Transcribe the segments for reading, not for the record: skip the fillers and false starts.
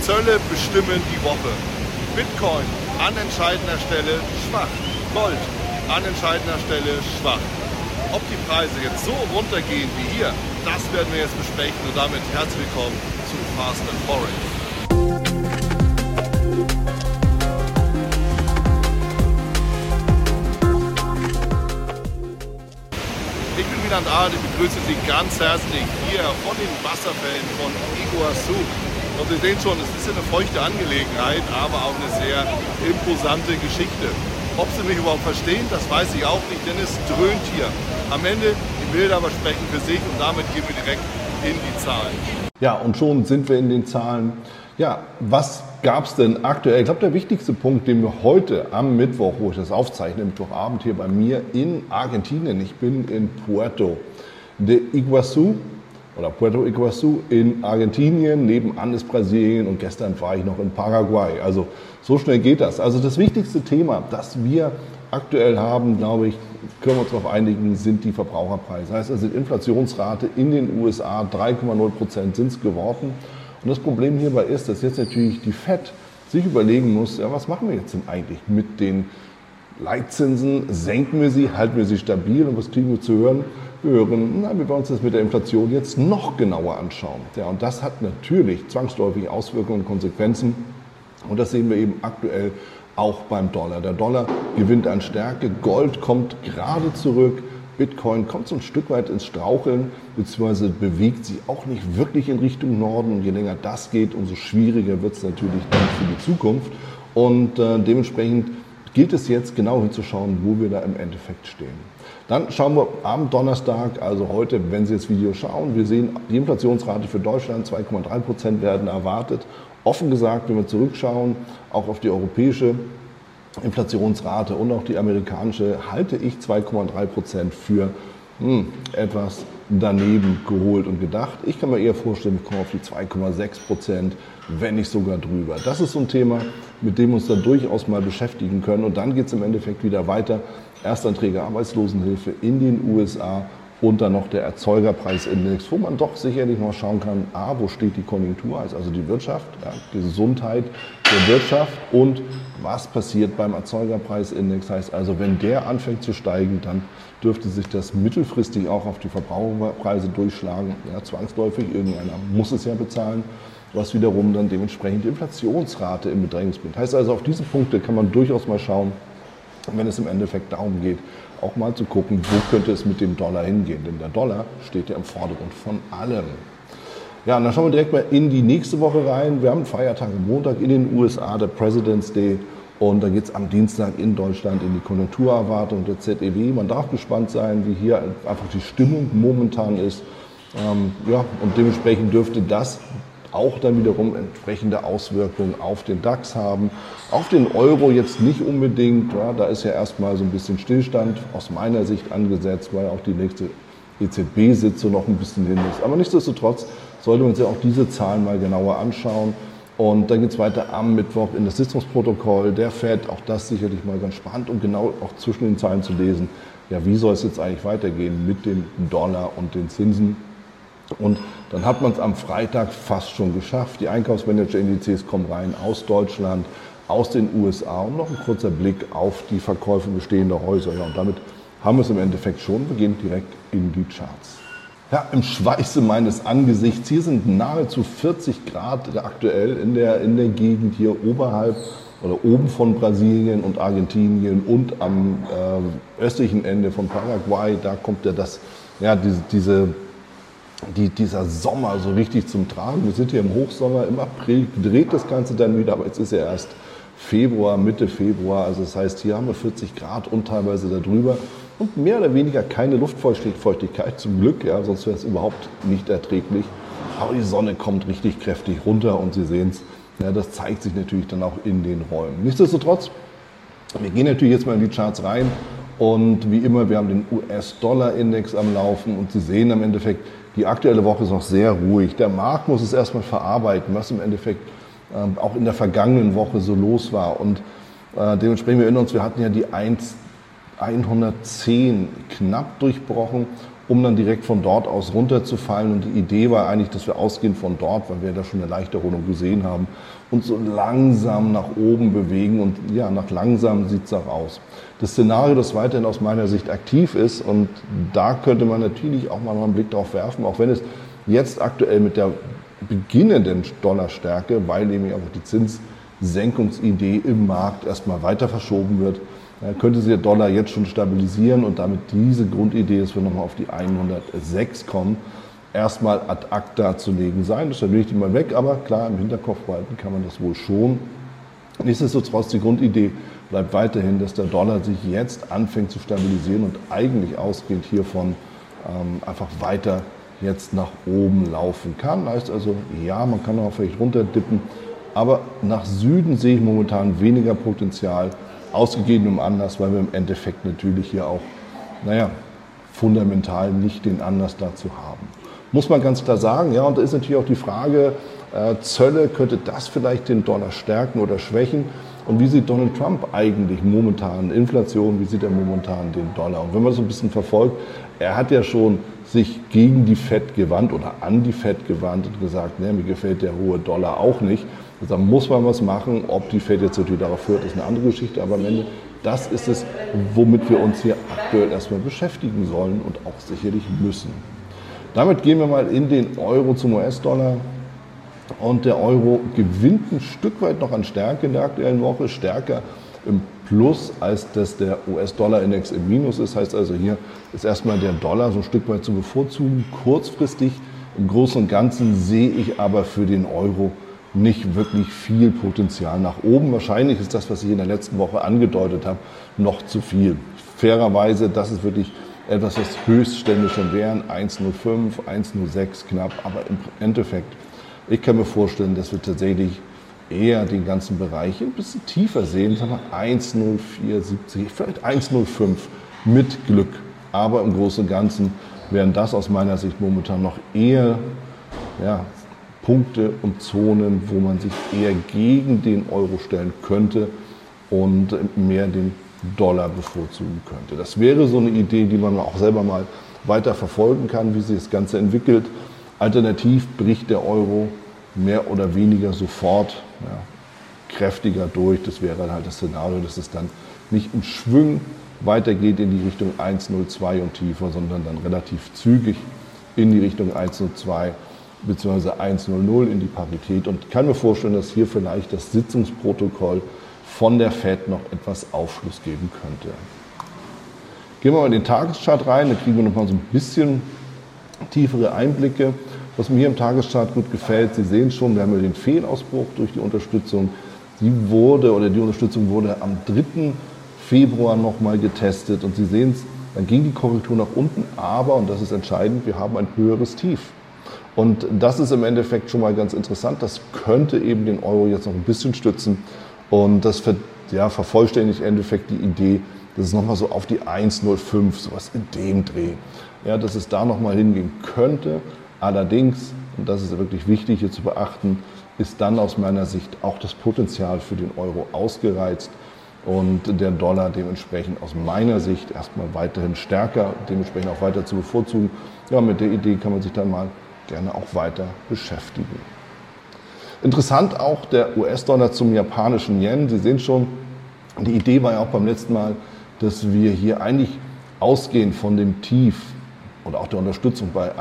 Zölle bestimmen die Woche. Bitcoin an entscheidender Stelle schwach. Gold an entscheidender Stelle schwach. Ob die Preise jetzt so runtergehen wie hier, das werden wir jetzt besprechen. Und damit herzlich willkommen zu Fast and Foreign. Ich bin Wieland Ahrens, ich begrüße Sie ganz herzlich hier von den Wasserfällen von Iguazu. Und Sie sehen schon, es ist eine feuchte Angelegenheit, aber auch eine sehr imposante Geschichte. Ob Sie mich überhaupt verstehen, das weiß ich auch nicht, denn es dröhnt hier. Am Ende, die Bilder aber sprechen für sich und damit gehen wir direkt in die Zahlen. Ja, und schon sind wir in den Zahlen. Ja, was gab es denn aktuell? Ich glaube, der wichtigste Punkt, den wir heute am Mittwoch, wo ich das aufzeichne, Mittwochabend hier bei mir in Argentinien, ich bin in Puerto de Iguazu oder Puerto Iguazu in Argentinien, nebenan ist Brasilien und gestern war ich noch in Paraguay. Also so schnell geht das. Also das wichtigste Thema, das wir aktuell haben, glaube ich, können wir uns darauf einigen, sind die Verbraucherpreise. Das heißt also die Inflationsrate in den USA, 3,0% sind es geworden. Und das Problem hierbei ist, dass jetzt natürlich die FED sich überlegen muss, ja, was machen wir jetzt denn eigentlich mit den Leitzinsen? Senken wir sie, halten wir sie stabil und was kriegen wir zu hören? Wir hören, wir wollen uns das mit der Inflation jetzt noch genauer anschauen. Ja, und das hat natürlich zwangsläufig Auswirkungen und Konsequenzen. Und das sehen wir eben aktuell auch beim Dollar. Der Dollar gewinnt an Stärke, Gold kommt gerade zurück, Bitcoin kommt so ein Stück weit ins Straucheln, beziehungsweise bewegt sich auch nicht wirklich in Richtung Norden. Und je länger das geht, umso schwieriger wird es natürlich dann für die Zukunft. Und dementsprechend gilt es jetzt genau hinzuschauen, wo wir da im Endeffekt stehen. Dann schauen wir am Donnerstag, also heute, wenn Sie das Video schauen, wir sehen, die Inflationsrate für Deutschland 2,3% werden erwartet. Offen gesagt, wenn wir zurückschauen, auch auf die europäische Inflationsrate und auch die amerikanische, halte ich 2,3% für etwas daneben geholt und gedacht. Ich kann mir eher vorstellen, wir kommen auf die 2,6%, wenn nicht sogar drüber. Das ist so ein Thema, mit dem wir uns dann durchaus mal beschäftigen können. Und dann geht es im Endeffekt wieder weiter. Erstanträge Arbeitslosenhilfe in den USA und dann noch der Erzeugerpreisindex, wo man doch sicherlich mal schauen kann, wo steht die Konjunktur, also die Wirtschaft, die Gesundheit der Wirtschaft und was passiert beim Erzeugerpreisindex. Heißt also, wenn der anfängt zu steigen, dann dürfte sich das mittelfristig auch auf die Verbraucherpreise durchschlagen. Ja, zwangsläufig, irgendeiner muss es ja bezahlen, was wiederum dann dementsprechend die Inflationsrate im Bedrängnis bringt. Heißt also, auf diese Punkte kann man durchaus mal schauen, wenn es im Endeffekt darum geht, auch mal zu gucken, wo könnte es mit dem Dollar hingehen. Denn der Dollar steht ja im Vordergrund von allem. Ja, und dann schauen wir direkt mal in die nächste Woche rein. Wir haben einen Feiertag am Montag in den USA, der President's Day. Und da geht es am Dienstag in Deutschland in die Konjunkturerwartung der ZEW. Man darf gespannt sein, wie hier einfach die Stimmung momentan ist. Und dementsprechend dürfte das auch dann wiederum entsprechende Auswirkungen auf den DAX haben. Auf den Euro jetzt nicht unbedingt, ja, da ist ja erstmal so ein bisschen Stillstand aus meiner Sicht angesetzt, weil auch die nächste EZB-Sitzung noch ein bisschen hin ist. Aber nichtsdestotrotz sollte man uns ja auch diese Zahlen mal genauer anschauen. Und dann geht es weiter am Mittwoch in das Sitzungsprotokoll der FED, auch das sicherlich mal ganz spannend, um genau auch zwischen den Zeilen zu lesen, ja, wie soll es jetzt eigentlich weitergehen mit dem Dollar und den Zinsen. Und dann hat man es am Freitag fast schon geschafft. Die Einkaufsmanager-Indizes kommen rein aus Deutschland, aus den USA und noch ein kurzer Blick auf die Verkäufe bestehender Häuser. Ja, und damit haben wir es im Endeffekt schon. Wir gehen direkt in die Charts. Ja, im Schweiße meines Angesichts. Hier sind nahezu 40 Grad aktuell in der Gegend hier oberhalb oder oben von Brasilien und Argentinien und am östlichen Ende von Paraguay. Da kommt ja dieser Sommer so richtig zum Tragen. Wir sind hier im Hochsommer, im April dreht das Ganze dann wieder, aber jetzt ist ja erst Februar, Mitte Februar, also das heißt, hier haben wir 40 Grad und teilweise darüber und mehr oder weniger keine Luftfeuchtigkeit zum Glück, ja, sonst wäre es überhaupt nicht erträglich. Aber die Sonne kommt richtig kräftig runter und Sie sehen es, ja, das zeigt sich natürlich dann auch in den Räumen. Nichtsdestotrotz, wir gehen natürlich jetzt mal in die Charts rein und wie immer, wir haben den US-Dollar-Index am Laufen und Sie sehen im Endeffekt, die aktuelle Woche ist noch sehr ruhig. Der Markt muss es erstmal verarbeiten, was im Endeffekt auch in der vergangenen Woche so los war. Und dementsprechend, wir erinnern uns, wir hatten ja die 110 knapp durchbrochen um dann direkt von dort aus runterzufallen. Und die Idee war eigentlich, dass wir ausgehend von dort, weil wir da schon eine leichte Erholung gesehen haben, uns so langsam nach oben bewegen. Und ja, nach langsam sieht es auch aus. Das Szenario, das weiterhin aus meiner Sicht aktiv ist, und da könnte man natürlich auch mal einen Blick drauf werfen, auch wenn es jetzt aktuell mit der beginnenden Dollarstärke, weil eben auch die Zinssenkungsidee im Markt erstmal weiter verschoben wird, könnte sich der Dollar jetzt schon stabilisieren und damit diese Grundidee, dass wir nochmal auf die 106 kommen, erstmal ad acta zu legen sein. Das ist natürlich nicht mal weg, aber klar, im Hinterkopf behalten kann man das wohl schon. Nichtsdestotrotz, die Grundidee bleibt weiterhin, dass der Dollar sich jetzt anfängt zu stabilisieren und eigentlich ausgehend hiervon einfach weiter jetzt nach oben laufen kann. Heißt also, ja, man kann auch vielleicht runterdippen, aber nach Süden sehe ich momentan weniger Potenzial, aus gegebenem Anlass, weil wir im Endeffekt natürlich hier auch, fundamental nicht den Anlass dazu haben. Muss man ganz klar sagen, ja, und da ist natürlich auch die Frage, Zölle, könnte das vielleicht den Dollar stärken oder schwächen? Und wie sieht Donald Trump eigentlich momentan Inflation, wie sieht er momentan den Dollar? Und wenn man das so ein bisschen verfolgt, er hat ja schon sich gegen die Fed gewandt oder an die Fed gewandt und gesagt, ne, mir gefällt der hohe Dollar auch nicht. Da muss man was machen. Ob die Fed jetzt natürlich darauf führt, ist eine andere Geschichte. Aber am Ende, das ist es, womit wir uns hier aktuell erstmal beschäftigen sollen und auch sicherlich müssen. Damit gehen wir mal in den Euro zum US-Dollar. Und der Euro gewinnt ein Stück weit noch an Stärke in der aktuellen Woche, stärker im Plus, als dass der US-Dollar-Index im Minus ist. Heißt also, hier ist erstmal der Dollar so ein Stück weit zu bevorzugen, kurzfristig. Im Großen und Ganzen sehe ich aber für den Euro nicht wirklich viel Potenzial nach oben. Wahrscheinlich ist das, was ich in der letzten Woche angedeutet habe, noch zu viel. Fairerweise, das ist wirklich etwas, was Höchststände schon wären, 1,05, 1,06 knapp, aber im Endeffekt, ich kann mir vorstellen, dass wir tatsächlich eher den ganzen Bereich ein bisschen tiefer sehen, sagen wir 1,0470, vielleicht 1,05 mit Glück. Aber im Großen und Ganzen wären das aus meiner Sicht momentan noch eher Punkte und Zonen, wo man sich eher gegen den Euro stellen könnte und mehr den Dollar bevorzugen könnte. Das wäre so eine Idee, die man auch selber mal weiter verfolgen kann, wie sich das Ganze entwickelt. Alternativ bricht der Euro mehr oder weniger sofort kräftiger durch. Das wäre halt das Szenario, dass es dann nicht im Schwung weitergeht in die Richtung 1,02 und tiefer, sondern dann relativ zügig in die Richtung 1,02 bzw. 1,00 in die Parität. Und ich kann mir vorstellen, dass hier vielleicht das Sitzungsprotokoll von der Fed noch etwas Aufschluss geben könnte. Gehen wir mal in den Tageschart rein, da kriegen wir noch mal so ein bisschen tiefere Einblicke. Was mir hier im Tageschart gut gefällt, Sie sehen schon, wir haben ja den Fehlausbruch durch die Unterstützung. Die Unterstützung wurde am 3. Februar nochmal getestet und Sie sehen es, dann ging die Korrektur nach unten, aber, und das ist entscheidend, wir haben ein höheres Tief. Und das ist im Endeffekt schon mal ganz interessant. Das könnte eben den Euro jetzt noch ein bisschen stützen. Und das vervollständigt im Endeffekt die Idee, dass es nochmal so auf die 1,05, sowas in dem Dreh, dass es da nochmal hingehen könnte. Allerdings, und das ist wirklich wichtig hier zu beachten, ist dann aus meiner Sicht auch das Potenzial für den Euro ausgereizt und der Dollar dementsprechend aus meiner Sicht erstmal weiterhin stärker, dementsprechend auch weiter zu bevorzugen. Ja, mit der Idee kann man sich dann mal gerne auch weiter beschäftigen. Interessant auch der US-Dollar zum japanischen Yen. Sie sehen schon, die Idee war ja auch beim letzten Mal, dass wir hier eigentlich ausgehend von dem Tief und auch der Unterstützung bei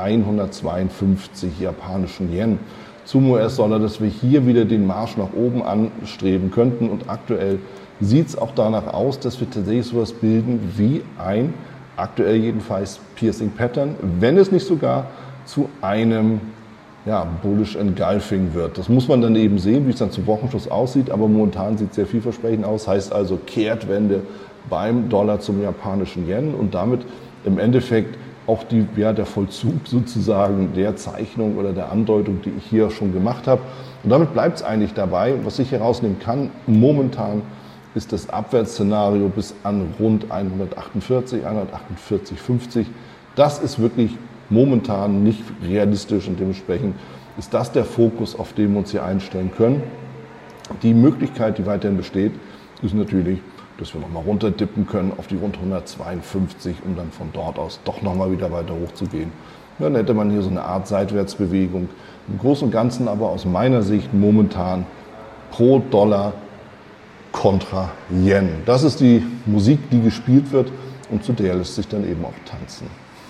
152 japanischen Yen zum US-Dollar, dass wir hier wieder den Marsch nach oben anstreben könnten. Und aktuell sieht es auch danach aus, dass wir tatsächlich sowas bilden wie ein, aktuell jedenfalls, Piercing Pattern, wenn es nicht sogar zu einem Bullish Engulfing wird. Das muss man dann eben sehen, wie es dann zum Wochenschluss aussieht, aber momentan sieht es sehr vielversprechend aus, heißt also Kehrtwende beim Dollar zum japanischen Yen und damit im Endeffekt auch der Vollzug sozusagen der Zeichnung oder der Andeutung, die ich hier schon gemacht habe. Und damit bleibt es eigentlich dabei. Was ich herausnehmen kann, momentan ist das Abwärtsszenario bis an rund 148, 148,50. Das ist wirklich momentan nicht realistisch und dementsprechend ist das der Fokus, auf den wir uns hier einstellen können. Die Möglichkeit, die weiterhin besteht, ist natürlich, dass wir nochmal runterdippen können auf die rund 152, um dann von dort aus doch nochmal wieder weiter hoch zu gehen. Dann hätte man hier so eine Art Seitwärtsbewegung. Im Großen und Ganzen aber aus meiner Sicht momentan pro Dollar kontra Yen. Das ist die Musik, die gespielt wird und zu der lässt sich dann eben auch tanzen.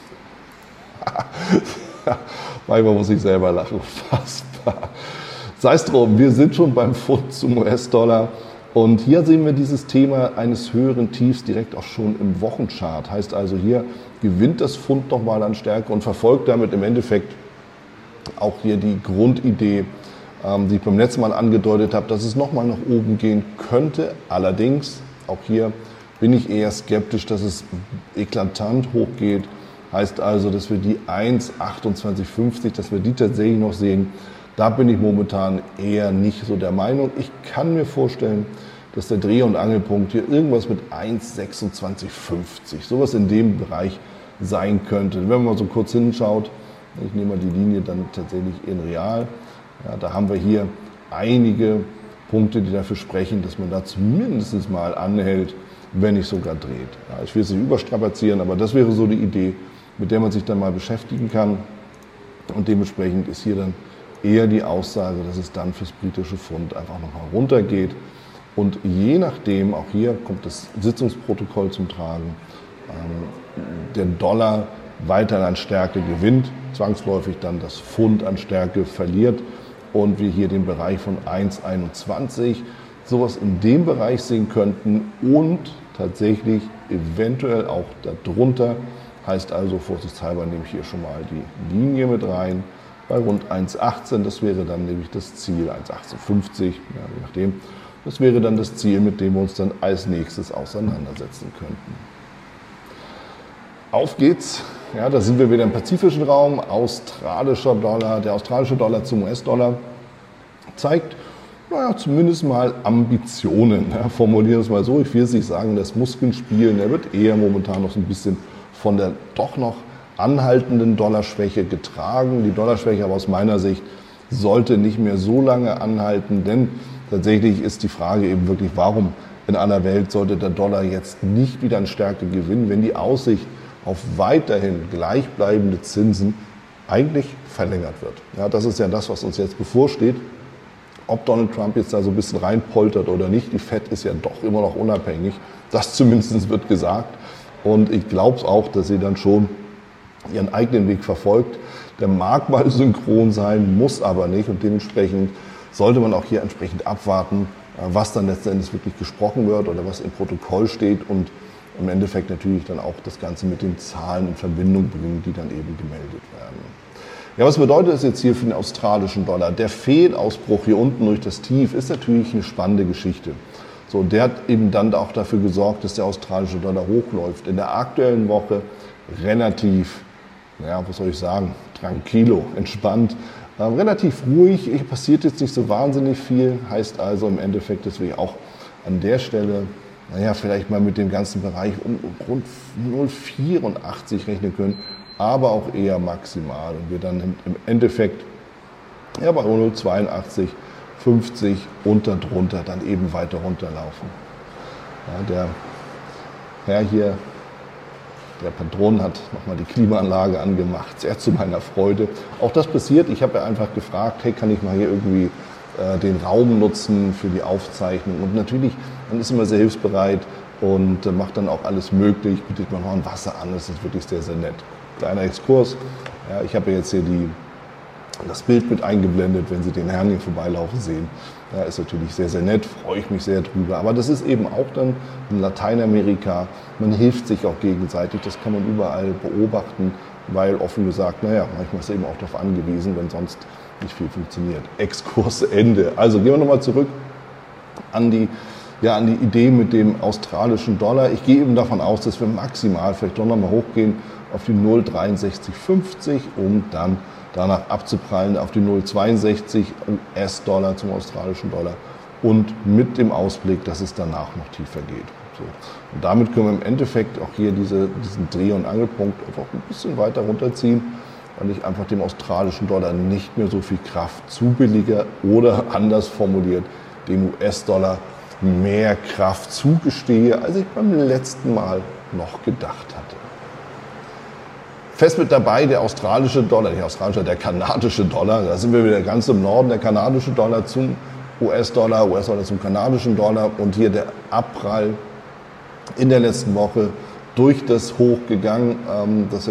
Manchmal muss ich selber lachen, fassbar. Sei es drum, wir sind schon beim Pfund zum US-Dollar und hier sehen wir dieses Thema eines höheren Tiefs direkt auch schon im Wochenchart. Heißt also, hier gewinnt das Pfund nochmal an Stärke und verfolgt damit im Endeffekt auch hier die Grundidee, die ich beim letzten Mal angedeutet habe, dass es nochmal nach oben gehen könnte. Allerdings, auch hier bin ich eher skeptisch, dass es eklatant hochgeht. Heißt also, dass wir die 1,2850, dass wir die tatsächlich noch sehen. Da bin ich momentan eher nicht so der Meinung. Ich kann mir vorstellen, dass der Dreh- und Angelpunkt hier irgendwas mit 1,2650, sowas in dem Bereich sein könnte. Wenn man mal so kurz hinschaut, ich nehme mal die Linie dann tatsächlich in real, ja, da haben wir hier einige Punkte, die dafür sprechen, dass man da zumindest mal anhält, wenn nicht sogar dreht. Ja, ich will es nicht überstrapazieren, aber das wäre so die Idee, mit der man sich dann mal beschäftigen kann. Und dementsprechend ist hier dann eher die Aussage, dass es dann fürs britische Pfund einfach nochmal runtergeht. Und je nachdem, auch hier kommt das Sitzungsprotokoll zum Tragen, der Dollar weiter an Stärke gewinnt, zwangsläufig dann das Pfund an Stärke verliert und wir hier den Bereich von 1,21 sowas in dem Bereich sehen könnten und tatsächlich eventuell auch darunter. Heißt also, vorsichtshalber nehme ich hier schon mal die Linie mit rein bei rund 1,18. Das wäre dann nämlich das Ziel, 1,1850, ja, je nachdem. Das wäre dann das Ziel, mit dem wir uns dann als nächstes auseinandersetzen könnten. Auf geht's. Ja, da sind wir wieder im pazifischen Raum. Australischer Dollar. Der australische Dollar zum US-Dollar zeigt, naja, zumindest mal Ambitionen. Ja, formulieren wir es mal so. Ich will es nicht sagen, das Muskeln spielen. Er wird eher momentan noch so ein bisschen von der doch noch anhaltenden Dollarschwäche getragen. Die Dollarschwäche aber aus meiner Sicht sollte nicht mehr so lange anhalten, denn tatsächlich ist die Frage eben wirklich, warum in aller Welt sollte der Dollar jetzt nicht wieder an Stärke gewinnen, wenn die Aussicht auf weiterhin gleichbleibende Zinsen eigentlich verlängert wird. Ja, das ist ja das, was uns jetzt bevorsteht. Ob Donald Trump jetzt da so ein bisschen reinpoltert oder nicht, die Fed ist ja doch immer noch unabhängig. Das zumindest wird gesagt. Und ich glaube auch, dass sie dann schon ihren eigenen Weg verfolgt. Der mag mal synchron sein, muss aber nicht. Und dementsprechend sollte man auch hier entsprechend abwarten, was dann letztendlich wirklich gesprochen wird oder was im Protokoll steht und im Endeffekt natürlich dann auch das Ganze mit den Zahlen in Verbindung bringen, die dann eben gemeldet werden. Ja, was bedeutet das jetzt hier für den australischen Dollar? Der Fehlausbruch hier unten durch das Tief ist natürlich eine spannende Geschichte. So, der hat eben dann auch dafür gesorgt, dass der australische Dollar hochläuft. In der aktuellen Woche relativ, naja, was soll ich sagen, tranquilo, entspannt, relativ ruhig. Passiert jetzt nicht so wahnsinnig viel. Heißt also im Endeffekt, dass wir auch an der Stelle, naja, vielleicht mal mit dem ganzen Bereich um rund 0,84 rechnen können, aber auch eher maximal. Und wir dann im Endeffekt ja, bei 0,82, 50 und darunter dann eben weiter runterlaufen. Ja, der Herr hier, der Patron, hat nochmal die Klimaanlage angemacht, sehr zu meiner Freude. Auch das passiert. Ich habe ja einfach gefragt, hey, kann ich mal hier irgendwie den Raum nutzen für die Aufzeichnung? Und natürlich, man ist immer sehr hilfsbereit und macht dann auch alles möglich, bietet man noch ein Wasser an, das ist wirklich sehr, sehr nett. Kleiner Exkurs, ja, ich habe ja jetzt hier das Bild mit eingeblendet, wenn Sie den Herrn hier vorbeilaufen sehen. Ja, ist natürlich sehr, sehr nett, freue ich mich sehr drüber. Aber das ist eben auch dann in Lateinamerika, man hilft sich auch gegenseitig, das kann man überall beobachten, weil offen gesagt, naja, manchmal ist es eben auch darauf angewiesen, wenn sonst nicht viel funktioniert. Exkurs Ende. Also gehen wir nochmal zurück an die Idee mit dem australischen Dollar. Ich gehe eben davon aus, dass wir maximal vielleicht doch nochmal hochgehen auf die 0,6350, um dann danach abzuprallen auf die 0,62 US-Dollar zum australischen Dollar und mit dem Ausblick, dass es danach noch tiefer geht. So. Und damit können wir im Endeffekt auch hier diesen Dreh- und Angelpunkt einfach ein bisschen weiter runterziehen, weil ich einfach dem australischen Dollar nicht mehr so viel Kraft zubillige oder anders formuliert, dem US-Dollar mehr Kraft zugestehe, als ich beim letzten Mal noch gedacht hatte. Fest mit dabei der der kanadische Dollar. Da sind wir wieder ganz im Norden. Der kanadische Dollar zum US-Dollar, US-Dollar zum kanadischen Dollar und hier der Abprall in der letzten Woche durch das Hoch gegangen, das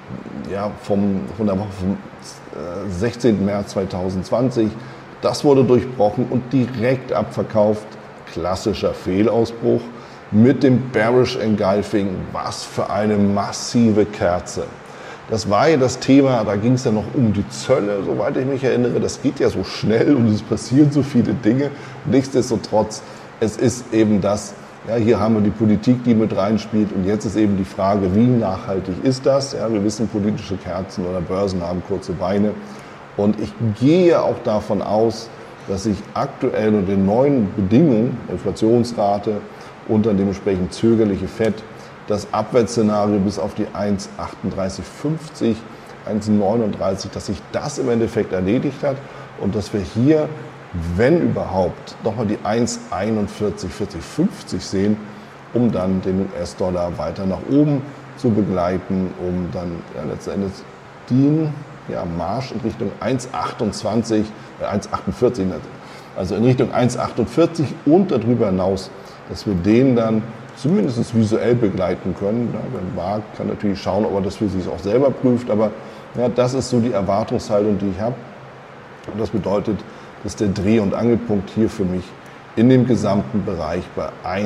von der Woche vom 16. März 2020. Das wurde durchbrochen und direkt abverkauft. Klassischer Fehlausbruch mit dem Bearish Engulfing. Was für eine massive Kerze. Das war ja das Thema, da ging es ja noch um die Zölle, soweit ich mich erinnere. Das geht ja so schnell und es passieren so viele Dinge. Nichtsdestotrotz, es ist eben das, ja, hier haben wir die Politik, die mit reinspielt und jetzt ist eben die Frage, wie nachhaltig ist das? Ja, wir wissen, politische Kerzen oder Börsen haben kurze Beine und ich gehe auch davon aus, dass sich aktuell unter den neuen Bedingungen, Inflationsrate und dann dementsprechend zögerliche FED, das Abwärtsszenario bis auf die 1,3850, 1,39, dass sich das im Endeffekt erledigt hat und dass wir hier, wenn überhaupt, nochmal die 1,4150 sehen, um dann den US-Dollar weiter nach oben zu begleiten, um dann letzten Endes den Marsch in Richtung 1,48, also in Richtung 1,48 und darüber hinaus, dass wir den dann zumindest visuell begleiten können. Ja, wer mag, kann natürlich schauen, ob er das für sich auch selber prüft, aber ja, das ist so die Erwartungshaltung, die ich habe. Und das bedeutet, dass der Dreh- und Angelpunkt hier für mich in dem gesamten Bereich bei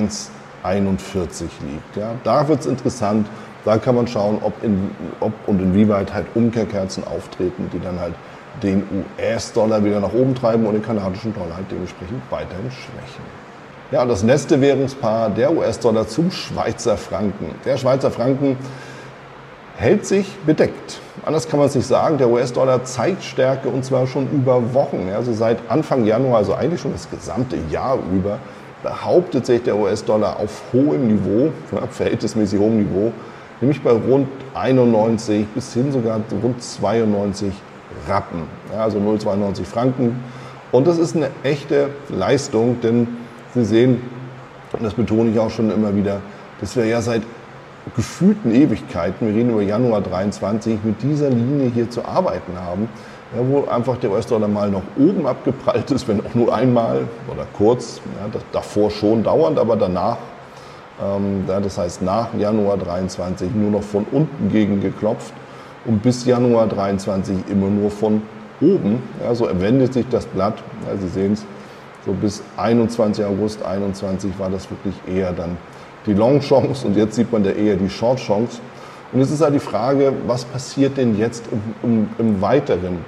1,41 liegt. Ja, da wird es interessant, da kann man schauen, ob und inwieweit halt Umkehrkerzen auftreten, die dann halt den US-Dollar wieder nach oben treiben und den kanadischen Dollar halt dementsprechend weiterhin schwächen. Ja, und das letzte Währungspaar, der US-Dollar zum Schweizer Franken. Der Schweizer Franken hält sich bedeckt. Anders kann man es nicht sagen. Der US-Dollar zeigt Stärke und zwar schon über Wochen. Also seit Anfang Januar, also eigentlich schon das gesamte Jahr über, behauptet sich der US-Dollar auf hohem Niveau, verhältnismäßig hohem Niveau, nämlich bei rund 91 bis hin sogar rund 92 Rappen, ja, also 0,92 Franken. Und das ist eine echte Leistung, denn Sie sehen, und das betone ich auch schon immer wieder, dass wir ja seit gefühlten Ewigkeiten, wir reden über Januar 23, mit dieser Linie hier zu arbeiten haben, ja, wo einfach der US-Dollar mal nach oben abgeprallt ist, wenn auch nur einmal oder kurz, ja, davor schon dauernd, aber danach, das heißt nach Januar 23 nur noch von unten gegen geklopft und bis Januar 23 immer nur von oben. Ja, so wendet sich das Blatt, ja, Sie sehen es. So bis 21. August 21 war das wirklich eher dann die Long-Chance und jetzt sieht man da eher die Short-Chance. Und jetzt ist halt die Frage, was passiert denn jetzt im Weiteren?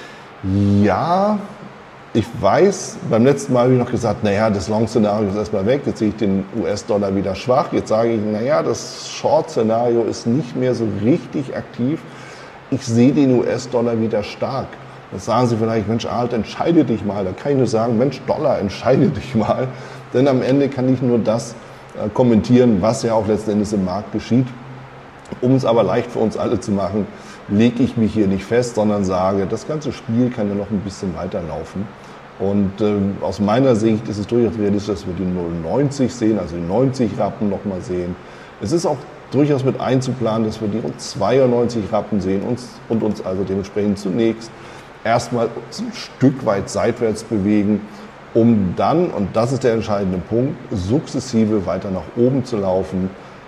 Ja, ich weiß, beim letzten Mal habe ich noch gesagt, naja, das Long-Szenario ist erstmal weg, jetzt sehe ich den US-Dollar wieder schwach. Jetzt sage ich, naja, das Short-Szenario ist nicht mehr so richtig aktiv. Ich sehe den US-Dollar wieder stark. Jetzt sagen Sie vielleicht, Mensch, Alt, entscheide dich mal. Da kann ich nur sagen, Mensch, Dollar, entscheide dich mal. Denn am Ende kann ich nur das kommentieren, was ja auch letzten Endes im Markt geschieht. Um es aber leicht für uns alle zu machen, lege ich mich hier nicht fest, sondern sage, das ganze Spiel kann ja noch ein bisschen weiterlaufen. Und aus meiner Sicht ist es durchaus realistisch, dass wir die 0,90 sehen, also die 90 Rappen nochmal sehen. Es ist auch durchaus mit einzuplanen, dass wir die rund 92 Rappen sehen und uns also dementsprechend zunächst erstmal ein Stück weit seitwärts bewegen, um dann, und das ist der entscheidende Punkt, sukzessive weiter nach oben zu laufen.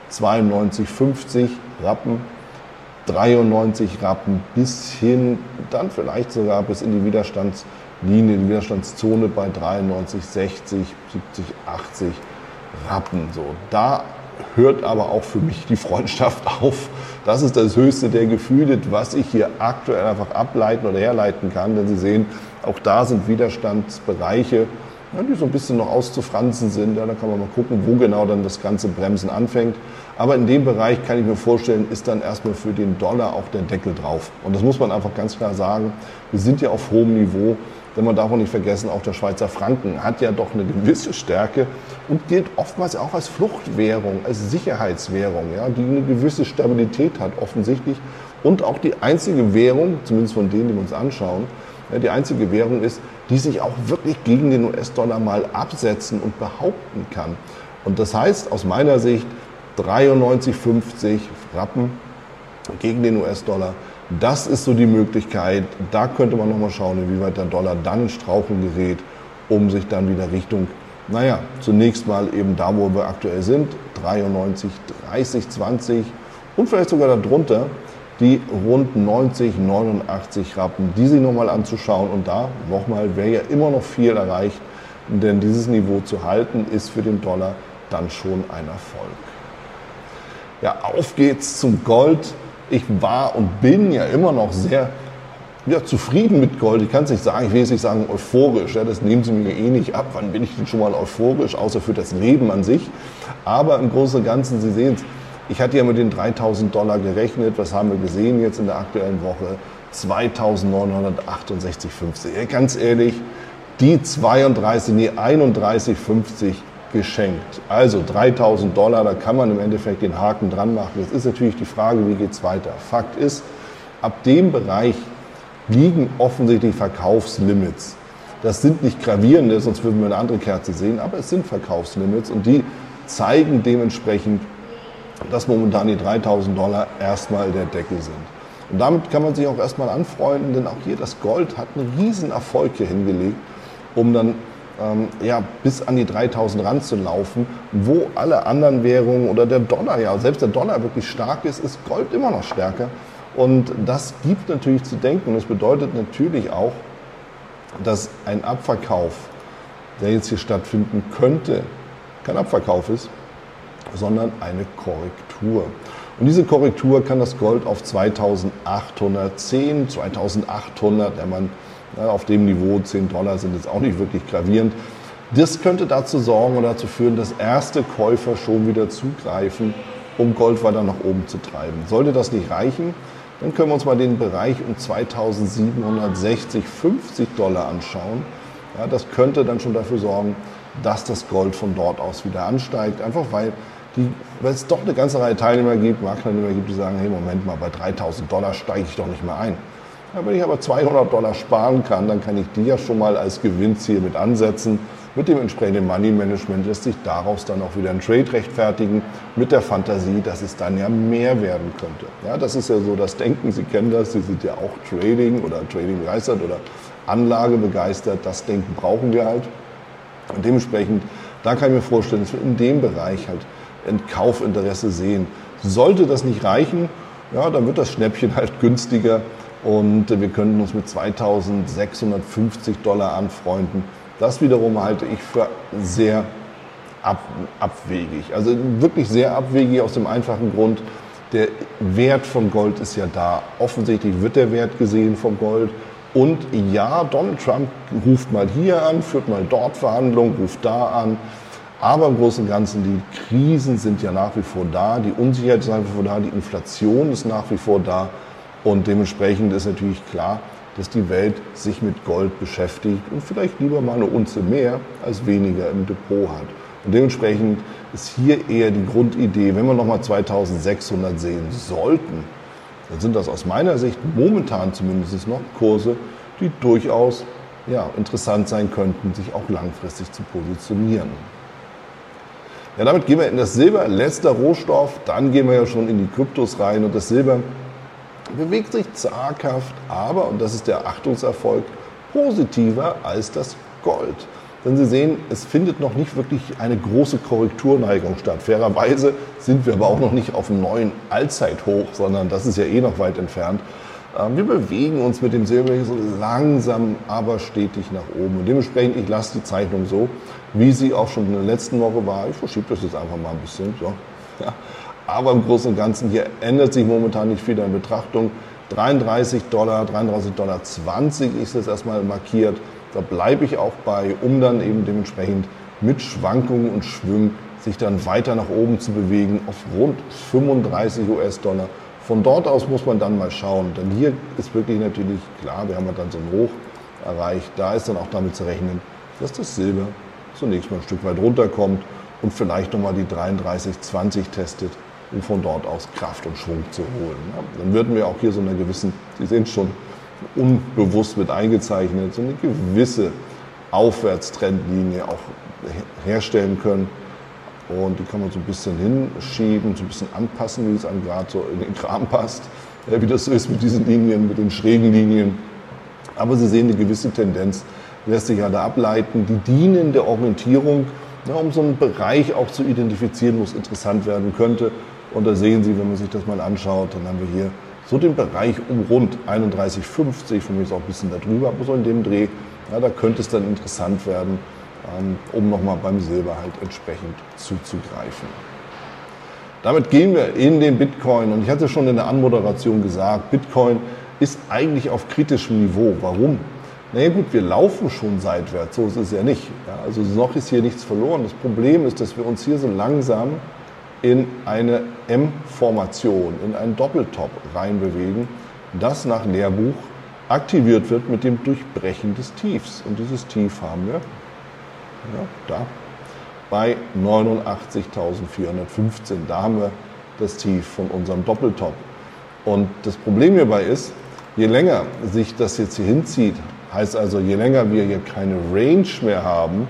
92,50 Rappen, 93 Rappen bis hin, dann vielleicht sogar bis in die Widerstandslinie, die Widerstandszone bei 93, 60, 70, 80 Rappen. So, da hört aber auch für mich die Freundschaft auf. Das ist das höchste der Gefühle, was ich hier aktuell einfach ableiten oder herleiten kann. Denn Sie sehen, auch da sind Widerstandsbereiche, die so ein bisschen noch auszufransen sind. Ja, da kann man mal gucken, wo genau dann das ganze Bremsen anfängt. Aber in dem Bereich kann ich mir vorstellen, ist dann erstmal für den Dollar auch der Deckel drauf. Und das muss man einfach ganz klar sagen. Wir sind ja auf hohem Niveau. Denn man darf auch nicht vergessen, auch der Schweizer Franken hat ja doch eine gewisse Stärke und gilt oftmals auch als Fluchtwährung, als Sicherheitswährung, ja, die eine gewisse Stabilität hat offensichtlich. Und auch die einzige Währung, zumindest von denen, die wir uns anschauen, ja, die einzige Währung ist, die sich auch wirklich gegen den US-Dollar mal absetzen und behaupten kann. Und das heißt aus meiner Sicht 93,50 Rappen gegen den US-Dollar. Das ist so die Möglichkeit. Da könnte man nochmal schauen, inwieweit der Dollar dann in Straucheln gerät, um sich dann wieder Richtung, zunächst mal eben da, wo wir aktuell sind, 93, 30, 20 und vielleicht sogar darunter, die rund 90, 89 Rappen, die sich nochmal anzuschauen. Und da nochmal wäre ja immer noch viel erreicht, denn dieses Niveau zu halten ist für den Dollar dann schon ein Erfolg. Ja, auf geht's zum Gold. Ich war und bin ja immer noch sehr zufrieden mit Gold. Ich kann es nicht sagen, ich will jetzt nicht sagen euphorisch, das nehmen Sie mir eh nicht ab. Wann bin ich denn schon mal euphorisch, außer für das Leben an sich. Aber im Großen und Ganzen, Sie sehen es, ich hatte ja mit den $3.000 gerechnet. Was haben wir gesehen jetzt in der aktuellen Woche? 2.968,50. Ja, ganz ehrlich, die 31,50 geschenkt. Also $3.000, da kann man im Endeffekt den Haken dran machen. Jetzt ist natürlich die Frage, wie geht es weiter? Fakt ist, ab dem Bereich liegen offensichtlich Verkaufslimits. Das sind nicht gravierende, sonst würden wir eine andere Kerze sehen, aber es sind Verkaufslimits und die zeigen dementsprechend, dass momentan die $3.000 erstmal der Deckel sind. Und damit kann man sich auch erstmal anfreunden, denn auch hier das Gold hat einen riesen Erfolg hier hingelegt, um dann bis an die 3.000 ranzulaufen, wo alle anderen Währungen oder der Dollar, selbst der Dollar wirklich stark ist, ist Gold immer noch stärker. Und das gibt natürlich zu denken und es bedeutet natürlich auch, dass ein Abverkauf, der jetzt hier stattfinden könnte, kein Abverkauf ist, sondern eine Korrektur. Und diese Korrektur kann das Gold auf 2.810, 2.800, auf dem Niveau $10 sind jetzt auch nicht wirklich gravierend. Das könnte dazu sorgen oder dazu führen, dass erste Käufer schon wieder zugreifen, um Gold weiter nach oben zu treiben. Sollte das nicht reichen, dann können wir uns mal den Bereich um 2.760, $50 anschauen. Ja, das könnte dann schon dafür sorgen, dass das Gold von dort aus wieder ansteigt, einfach weil es doch eine ganze Reihe Teilnehmer gibt, Marktteilnehmer gibt, die sagen, hey, Moment mal, bei $3.000 steige ich doch nicht mehr ein. Ja, wenn ich aber $200 sparen kann, dann kann ich die ja schon mal als Gewinnziel mit ansetzen. Mit dem entsprechenden Money Management lässt sich daraus dann auch wieder ein Trade rechtfertigen, mit der Fantasie, dass es dann ja mehr werden könnte. Ja, das ist ja so das Denken, Sie kennen das, Sie sind ja auch Trading oder Trading begeistert oder Anlage begeistert. Das Denken brauchen wir halt. Und dementsprechend, da kann ich mir vorstellen, dass wir in dem Bereich halt ein Kaufinteresse sehen. Sollte das nicht reichen, ja, dann wird das Schnäppchen halt günstiger und wir können uns mit $2.650 anfreunden. Das wiederum halte ich für sehr abwegig. Also wirklich sehr abwegig aus dem einfachen Grund, der Wert von Gold ist ja da. Offensichtlich wird der Wert gesehen vom Gold. Und ja, Donald Trump ruft mal hier an, führt mal dort Verhandlungen, ruft da an. Aber im Großen und Ganzen, die Krisen sind ja nach wie vor da, die Unsicherheit ist nach wie vor da, die Inflation ist nach wie vor da. Und dementsprechend ist natürlich klar, dass die Welt sich mit Gold beschäftigt und vielleicht lieber mal eine Unze mehr als weniger im Depot hat. Und dementsprechend ist hier eher die Grundidee, wenn wir nochmal 2.600 sehen sollten, dann sind das aus meiner Sicht momentan zumindest noch Kurse, die durchaus interessant sein könnten, sich auch langfristig zu positionieren. Ja, damit gehen wir in das Silber, letzter Rohstoff, dann gehen wir ja schon in die Kryptos rein und das Silber bewegt sich zaghaft, aber, und das ist der Achtungserfolg, positiver als das Gold. Denn Sie sehen, es findet noch nicht wirklich eine große Korrekturneigung statt. Fairerweise sind wir aber auch noch nicht auf einem neuen Allzeithoch, sondern das ist ja eh noch weit entfernt. Wir bewegen uns mit dem Silber so langsam, aber stetig nach oben. Und dementsprechend, ich lasse die Zeichnung so, wie sie auch schon in der letzten Woche war. Ich verschiebe das jetzt einfach mal ein bisschen. So. Ja. Aber im Großen und Ganzen, hier ändert sich momentan nicht viel in Betrachtung. $33, $33,20 ist jetzt erstmal markiert. Da bleibe ich auch bei, um dann eben dementsprechend mit Schwankungen und Schwüngen sich dann weiter nach oben zu bewegen auf rund 35 US-Dollar. Von dort aus muss man dann mal schauen, denn hier ist wirklich natürlich klar, wir haben ja dann so ein Hoch erreicht. Da ist dann auch damit zu rechnen, dass das Silber zunächst mal ein Stück weit runterkommt und vielleicht nochmal die 33,20 testet, um von dort aus Kraft und Schwung zu holen. Ja, dann würden wir auch hier so einer gewissen, Sie sehen schon, unbewusst mit eingezeichnet, so eine gewisse Aufwärtstrendlinie auch herstellen können. Und die kann man so ein bisschen hinschieben, so ein bisschen anpassen, wie es einem gerade so in den Kram passt, wie das so ist mit diesen Linien, mit den schrägen Linien. Aber Sie sehen, eine gewisse Tendenz lässt sich ja da ableiten. Die dienen der Orientierung, um so einen Bereich auch zu identifizieren, wo es interessant werden könnte. Und da sehen Sie, wenn man sich das mal anschaut, dann haben wir hier so den Bereich um rund 31,50, für mich ist auch ein bisschen darüber, aber so in dem Dreh, ja, da könnte es dann interessant werden, um nochmal beim Silber halt entsprechend zuzugreifen. Damit gehen wir in den Bitcoin und ich hatte schon in der Anmoderation gesagt, Bitcoin ist eigentlich auf kritischem Niveau. Warum? Naja gut, wir laufen schon seitwärts, so ist es ja nicht. Ja, also noch ist hier nichts verloren. Das Problem ist, dass wir uns hier so langsam in eine M-Formation, in einen Doppeltop reinbewegen, das nach Lehrbuch aktiviert wird mit dem Durchbrechen des Tiefs. Und dieses Tief haben wir da bei 89.415. Da haben wir das Tief von unserem Doppeltop. Und das Problem hierbei ist, je länger sich das jetzt hier hinzieht, heißt also, je länger wir hier keine Range mehr haben,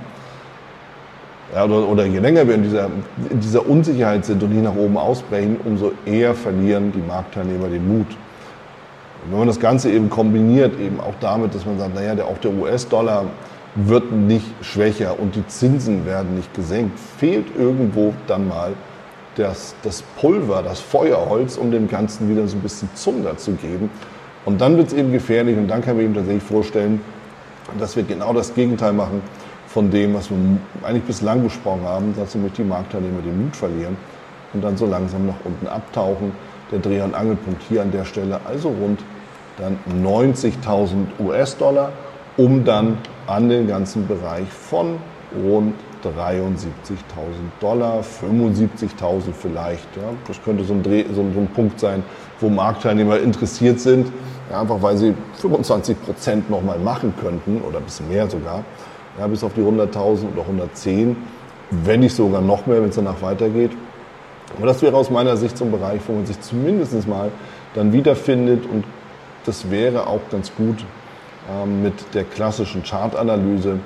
ja, oder je länger wir in dieser Unsicherheit sind und nicht nach oben ausbrechen, umso eher verlieren die Marktteilnehmer den Mut. Und wenn man das Ganze eben kombiniert, eben auch damit, dass man sagt, naja, auch der US-Dollar wird nicht schwächer und die Zinsen werden nicht gesenkt, fehlt irgendwo dann mal das Pulver, das Feuerholz, um dem Ganzen wieder so ein bisschen Zunder zu geben. Und dann wird es eben gefährlich und dann kann man eben tatsächlich vorstellen, dass wir genau das Gegenteil machen von dem, was wir eigentlich bislang besprochen haben, dass nämlich die Marktteilnehmer den Mut verlieren und dann so langsam nach unten abtauchen. Der Dreh- und Angelpunkt hier an der Stelle, also rund dann 90.000 US-Dollar, um dann an den ganzen Bereich von rund 73.000 Dollar, 75.000 vielleicht. Ja. Das könnte so ein Punkt sein, wo Marktteilnehmer interessiert sind, ja, einfach weil sie 25% nochmal machen könnten oder ein bisschen mehr sogar, ja, bis auf die 100.000 oder 110, wenn nicht sogar noch mehr, wenn es danach weitergeht. Aber das wäre aus meiner Sicht so ein Bereich, wo man sich zumindest mal dann wiederfindet und das wäre auch ganz gut mit der klassischen Chartanalyse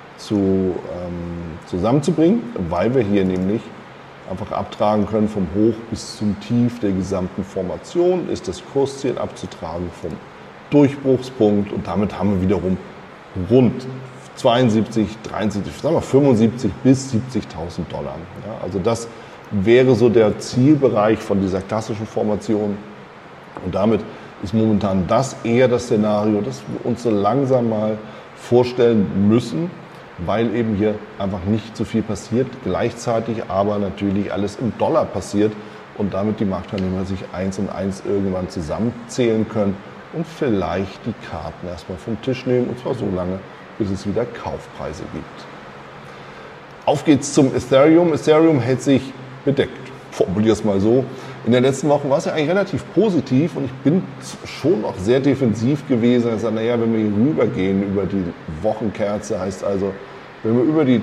zusammenzubringen, weil wir hier nämlich einfach abtragen können vom Hoch bis zum Tief der gesamten Formation, ist das Kursziel abzutragen vom Durchbruchspunkt und damit haben wir wiederum rund 72, 73, sagen wir 75 bis 70.000 Dollar. Ja, also das wäre so der Zielbereich von dieser klassischen Formation und damit ist momentan das eher das Szenario, das wir uns so langsam mal vorstellen müssen, weil eben hier einfach nicht so viel passiert, gleichzeitig aber natürlich alles im Dollar passiert und damit die Marktteilnehmer sich eins und eins irgendwann zusammenzählen können und vielleicht die Karten erstmal vom Tisch nehmen und zwar so lange, bis es wieder Kaufpreise gibt. Auf geht's zum Ethereum. Ethereum hält sich bedeckt, formuliere es mal so. In den letzten Wochen war es ja eigentlich relativ positiv und ich bin schon auch sehr defensiv gewesen. Ich sage, naja, wenn wir hier rübergehen über die Wochenkerze, heißt also, wenn wir über die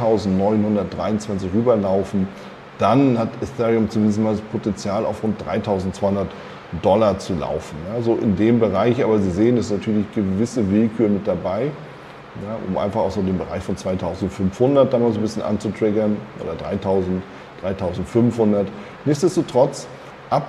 2.923 rüberlaufen, dann hat Ethereum zumindest mal das Potenzial, auf rund 3.200 Dollar zu laufen. Ja, so in dem Bereich, aber Sie sehen, ist natürlich gewisse Willkür mit dabei, ja, um einfach auch so den Bereich von 2.500 dann mal so ein bisschen anzutriggern oder 3.000, 3.500. Nichtsdestotrotz, ab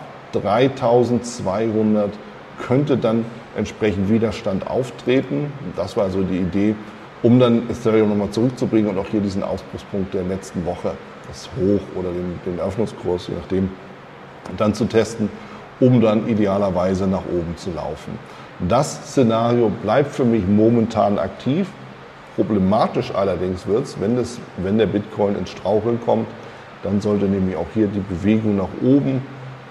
3.200 könnte dann entsprechend Widerstand auftreten. Das war so die Idee, um dann Ethereum nochmal zurückzubringen und auch hier diesen Ausbruchspunkt der letzten Woche, das Hoch oder den Eröffnungskurs, je nachdem, dann zu testen, um dann idealerweise nach oben zu laufen. Das Szenario bleibt für mich momentan aktiv. Problematisch allerdings wird es, wenn der Bitcoin ins Straucheln kommt, dann sollte nämlich auch hier die Bewegung nach oben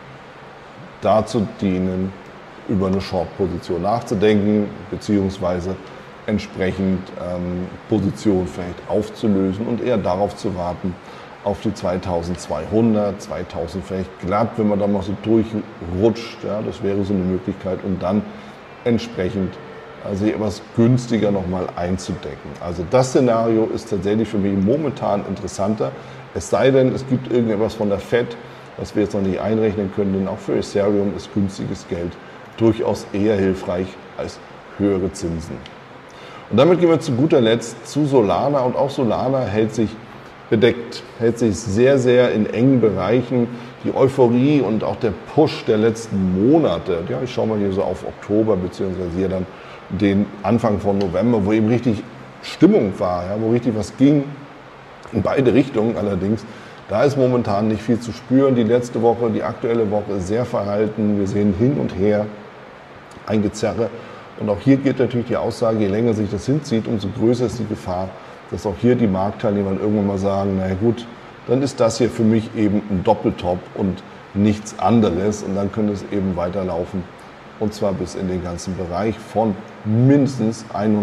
dazu dienen, über eine Short-Position nachzudenken, beziehungsweise entsprechend Position vielleicht aufzulösen und eher darauf zu warten, auf die 2200, 2000 vielleicht glatt, wenn man da mal so durchrutscht. Ja, das wäre so eine Möglichkeit, um dann entsprechend sich etwas günstiger nochmal einzudecken. Also das Szenario ist tatsächlich für mich momentan interessanter. Es sei denn, es gibt irgendetwas von der Fed, was wir jetzt noch nicht einrechnen können, denn auch für Ethereum ist günstiges Geld durchaus eher hilfreich als höhere Zinsen. Und damit gehen wir zu guter Letzt zu Solana, und auch Solana hält sich bedeckt, hält sich sehr, sehr in engen Bereichen. Die Euphorie und auch der Push der letzten Monate, ja, ich schaue mal hier so auf Oktober, beziehungsweise hier dann den Anfang von November, wo eben richtig Stimmung war, ja, wo richtig was ging, in beide Richtungen allerdings. Da ist momentan nicht viel zu spüren. Die letzte Woche, die aktuelle Woche ist sehr verhalten. Wir sehen hin und her ein Gezerre. Und auch hier gilt natürlich die Aussage, je länger sich das hinzieht, umso größer ist die Gefahr, dass auch hier die Marktteilnehmer irgendwann mal sagen, na gut, dann ist das hier für mich eben ein Doppeltop und nichts anderes. Und dann könnte es eben weiterlaufen. Und zwar bis in den ganzen Bereich von mindestens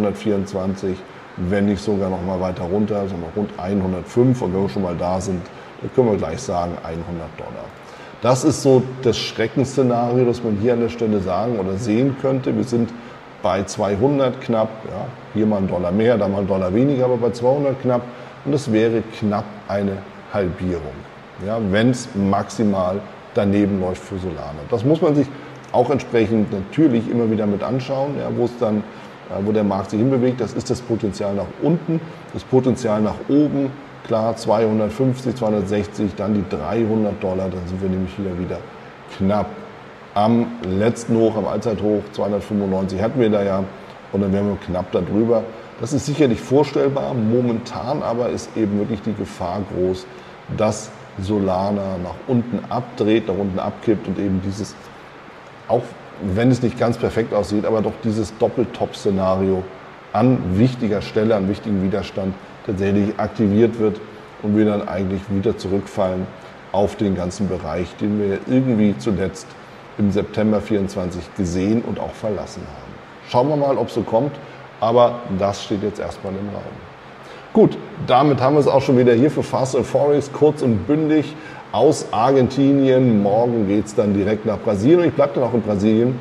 124, wenn nicht sogar noch mal weiter runter, also rund 105. Und wenn wir schon mal da sind, dann können wir gleich sagen $100. Das ist so das Schreckensszenario, das man hier an der Stelle sagen oder sehen könnte. Wir sind bei 200 knapp, ja, hier mal $1 mehr, da mal $1 weniger, aber bei 200 knapp. Und das wäre knapp eine Halbierung, ja, wenn es maximal daneben läuft für Solana. Das muss man sich auch entsprechend natürlich immer wieder mit anschauen, ja, wo es dann, wo der Markt sich hinbewegt. Das ist das Potenzial nach unten, das Potenzial nach oben. Klar, 250, 260, dann die $300, dann sind wir nämlich wieder knapp am letzten Hoch, am Allzeithoch, 295 hatten wir da ja, und dann wären wir knapp darüber. Das ist sicherlich vorstellbar, momentan aber ist eben wirklich die Gefahr groß, dass Solana nach unten abdreht, nach unten abkippt und eben dieses, auch wenn es nicht ganz perfekt aussieht, aber doch dieses Doppeltop-Szenario an wichtiger Stelle, an wichtigen Widerstand tatsächlich aktiviert wird und wir dann eigentlich wieder zurückfallen auf den ganzen Bereich, den wir irgendwie zuletzt im September 24 gesehen und auch verlassen haben. Schauen wir mal, ob es so kommt, aber das steht jetzt erstmal im Raum. Gut, damit haben wir es auch schon wieder hier für Fast and Furious, kurz und bündig aus Argentinien. Morgen geht es dann direkt nach Brasilien. Ich bleibe dann auch in Brasilien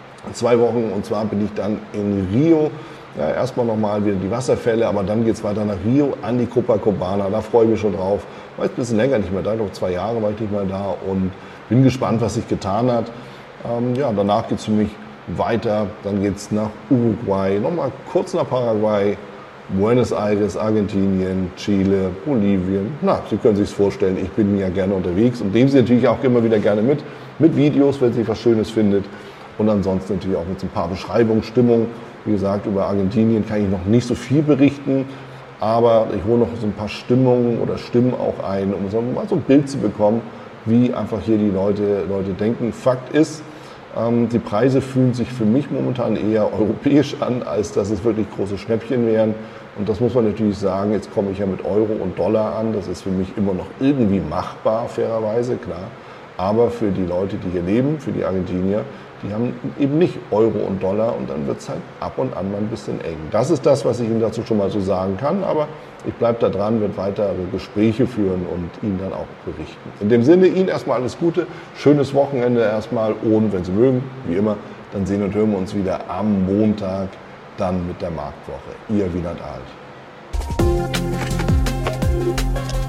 2 Wochen, und zwar bin ich dann in Rio. Ja, erstmal nochmal wieder die Wasserfälle, aber dann geht es weiter nach Rio an die Copacabana. Da freue ich mich schon drauf. War jetzt ein bisschen länger nicht mehr da, noch 2 Jahre war ich nicht mehr da und bin gespannt, was sich getan hat. Ja, danach geht es für mich weiter. Dann geht es nach Uruguay, nochmal kurz nach Paraguay, Buenos Aires, Argentinien, Chile, Bolivien. Na, Sie können sich es vorstellen, ich bin ja gerne unterwegs und nehmen Sie natürlich auch immer wieder gerne mit Videos, wenn Sie was Schönes findet. Und ansonsten natürlich auch mit so ein paar Beschreibungen, Stimmung. Wie gesagt, über Argentinien kann ich noch nicht so viel berichten, aber ich hole noch so ein paar Stimmungen oder Stimmen auch ein, um mal so ein Bild zu bekommen, wie einfach hier die Leute denken. Fakt ist, die Preise fühlen sich für mich momentan eher europäisch an, als dass es wirklich große Schnäppchen wären. Und das muss man natürlich sagen, jetzt komme ich ja mit Euro und Dollar an. Das ist für mich immer noch irgendwie machbar, fairerweise, klar. Aber für die Leute, die hier leben, für die Argentinier, die haben eben nicht Euro und Dollar und dann wird es halt ab und an mal ein bisschen eng. Das ist das, was ich Ihnen dazu schon mal so sagen kann, aber ich bleibe da dran, werde weitere Gespräche führen und Ihnen dann auch berichten. In dem Sinne, Ihnen erstmal alles Gute, schönes Wochenende erstmal und wenn Sie mögen, wie immer, dann sehen und hören wir uns wieder am Montag dann mit der Marktwoche. Ihr Wieland Alt.